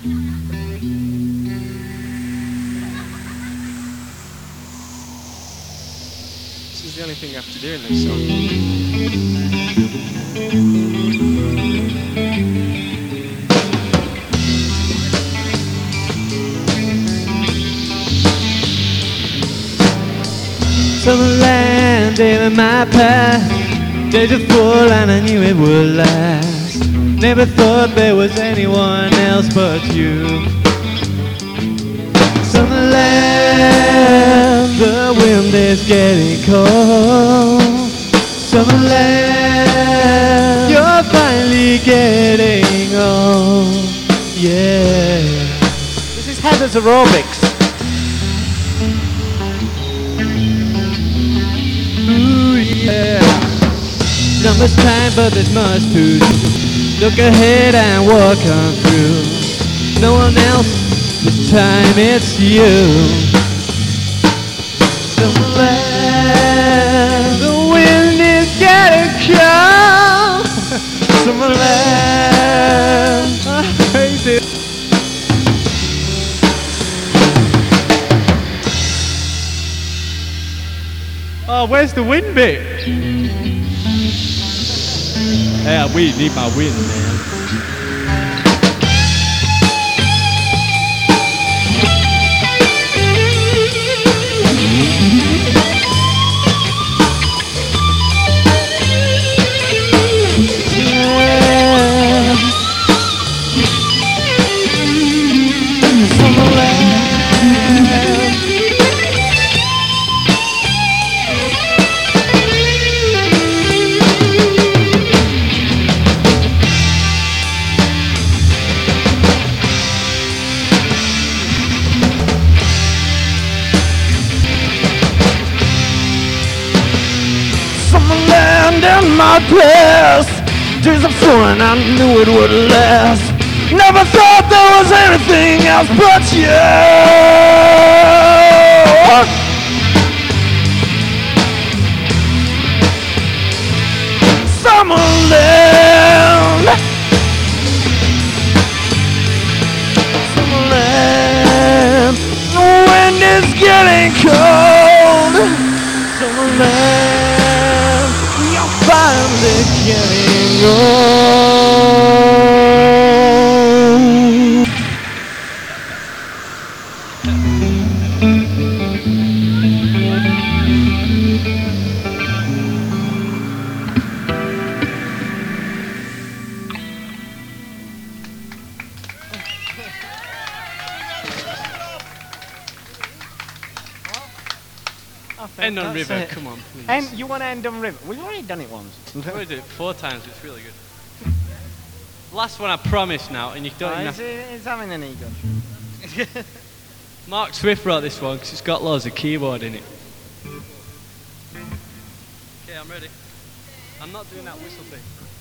This is the only thing you have to do in this song. Summer landed in my path. Days are full and I knew it would last. Never thought there was anyone else but you. Summerland, the wind is getting cold. Summerland, you're finally getting old. Yeah. This is Heather's Aerobics. Ooh, yeah. Not much time, but there's much to do. Look ahead and walk on through. No one else, this time it's you. Summerland, the wind is getting cold. Summerland, I hate it. Oh, where's the wind bit? Yeah, we need my wind, man. Summerland in my past, days of fun, I knew it would last. Never thought there was anything else but you. Summerland, Summerland, the wind is getting cold. Summerland, you're finally getting old. End on river, come on, please. And you want to end on river? We've already done it once. We've already done it 4 times, it's really good. Last one I promise now, and you don't even have It's having an ego. Mark Swift wrote this one because it's got loads of keyboard in it. Okay, I'm ready. I'm not doing that whistle thing.